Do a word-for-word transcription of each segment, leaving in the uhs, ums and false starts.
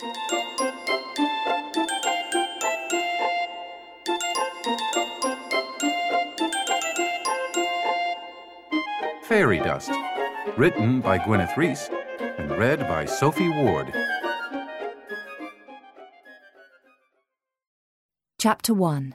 Fairy Dust, written by Gwyneth Reese and read by Sophie Ward. Chapter one.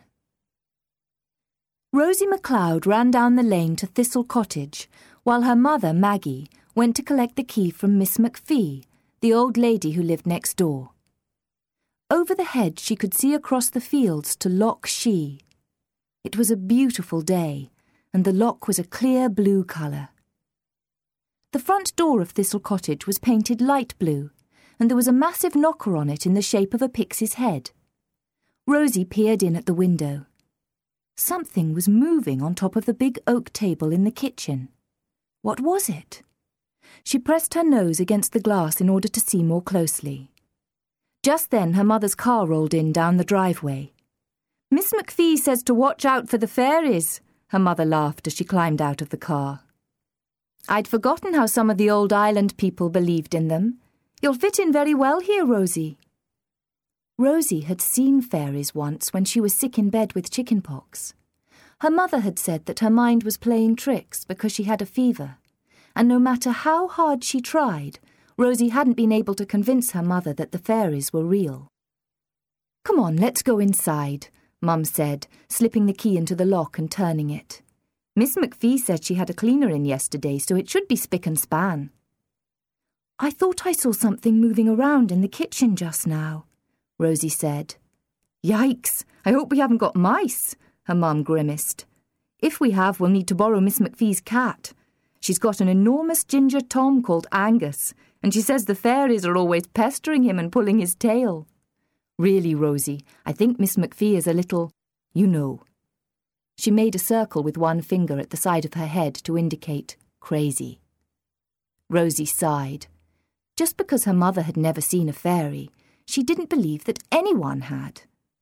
Rosie McLeod ran down the lane to Thistle Cottage, while her mother, Maggie, went to collect the key from Miss McPhee, the old lady who lived next door. Over the hedge she could see across the fields to Loch Shee. It was a beautiful day, and the loch was a clear blue colour. The front door of Thistle Cottage was painted light blue, and there was a massive knocker on it in the shape of a pixie's head. Rosie peered in at the window. Something was moving on top of the big oak table in the kitchen. What was it? She pressed her nose against the glass in order to see more closely. Just then her mother's car rolled in down the driveway. "Miss McPhee says to watch out for the fairies," her mother laughed as she climbed out of the car. "I'd forgotten how some of the old island people believed in them. You'll fit in very well here, Rosie." Rosie had seen fairies once when she was sick in bed with chickenpox. Her mother had said that her mind was playing tricks because she had a fever, and no matter how hard she tried, Rosie hadn't been able to convince her mother that the fairies were real. "Come on, let's go inside," Mum said, slipping the key into the lock and turning it. "Miss McPhee said she had a cleaner in yesterday, so it should be spick and span." "I thought I saw something moving around in the kitchen just now," Rosie said. "Yikes, I hope we haven't got mice," her mum grimaced. "If we have, we'll need to borrow Miss McPhee's cat. She's got an enormous ginger tom called Angus, and she says the fairies are always pestering him and pulling his tail. Really, Rosie, I think Miss McPhee is a little, you know." She made a circle with one finger at the side of her head to indicate crazy. Rosie sighed. Just because her mother had never seen a fairy, she didn't believe that anyone had.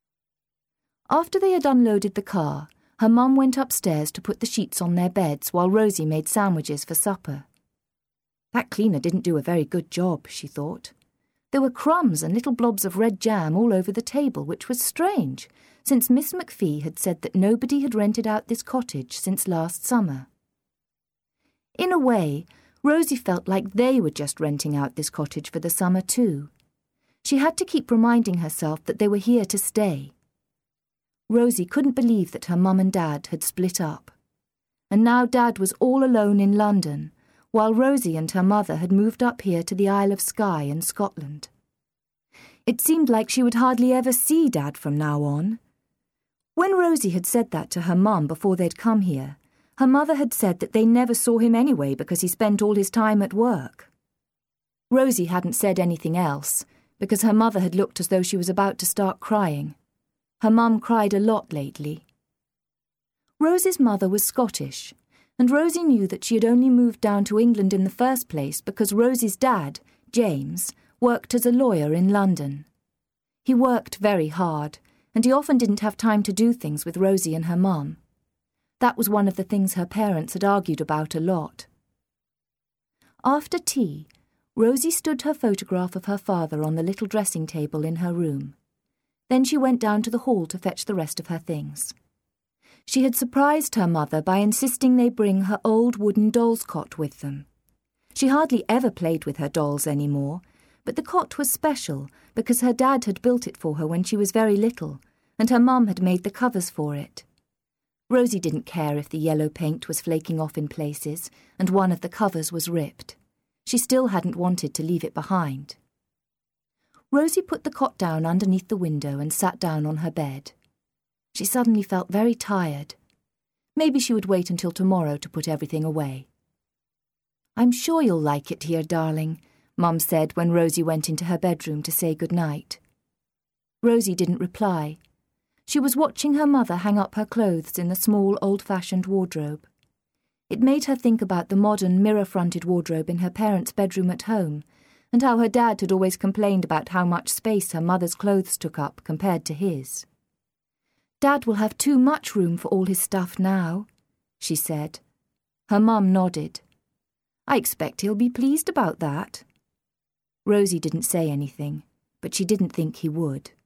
After they had unloaded the car, her mum went upstairs to put the sheets on their beds while Rosie made sandwiches for supper. That cleaner didn't do a very good job, she thought. There were crumbs and little blobs of red jam all over the table, which was strange, since Miss McPhee had said that nobody had rented out this cottage since last summer. In a way, Rosie felt like they were just renting out this cottage for the summer too. She had to keep reminding herself that they were here to stay. Rosie couldn't believe that her mum and Dad had split up. And now Dad was all alone in London, while Rosie and her mother had moved up here to the Isle of Skye in Scotland. It seemed like she would hardly ever see Dad from now on. When Rosie had said that to her mum before they'd come here, her mother had said that they never saw him anyway because he spent all his time at work. Rosie hadn't said anything else, because her mother had looked as though she was about to start crying. Her mum cried a lot lately. Rosie's mother was Scottish, and Rosie knew that she had only moved down to England in the first place because Rosie's dad, James, worked as a lawyer in London. He worked very hard, and he often didn't have time to do things with Rosie and her mum. That was one of the things her parents had argued about a lot. After tea, Rosie stood her photograph of her father on the little dressing table in her room. Then she went down to the hall to fetch the rest of her things. She had surprised her mother by insisting they bring her old wooden doll's cot with them. She hardly ever played with her dolls anymore, but the cot was special because her dad had built it for her when she was very little, and her mum had made the covers for it. Rosie didn't care if the yellow paint was flaking off in places and one of the covers was ripped. She still hadn't wanted to leave it behind. Rosie put the cot down underneath the window and sat down on her bed. She suddenly felt very tired. Maybe she would wait until tomorrow to put everything away. "I'm sure you'll like it here, darling," Mum said when Rosie went into her bedroom to say good night. Rosie didn't reply. She was watching her mother hang up her clothes in the small, old-fashioned wardrobe. It made her think about the modern, mirror-fronted wardrobe in her parents' bedroom at home, and how her dad had always complained about how much space her mother's clothes took up compared to his. "Dad will have too much room for all his stuff now," she said. Her mum nodded. "I expect he'll be pleased about that." Rosie didn't say anything, but she didn't think he would.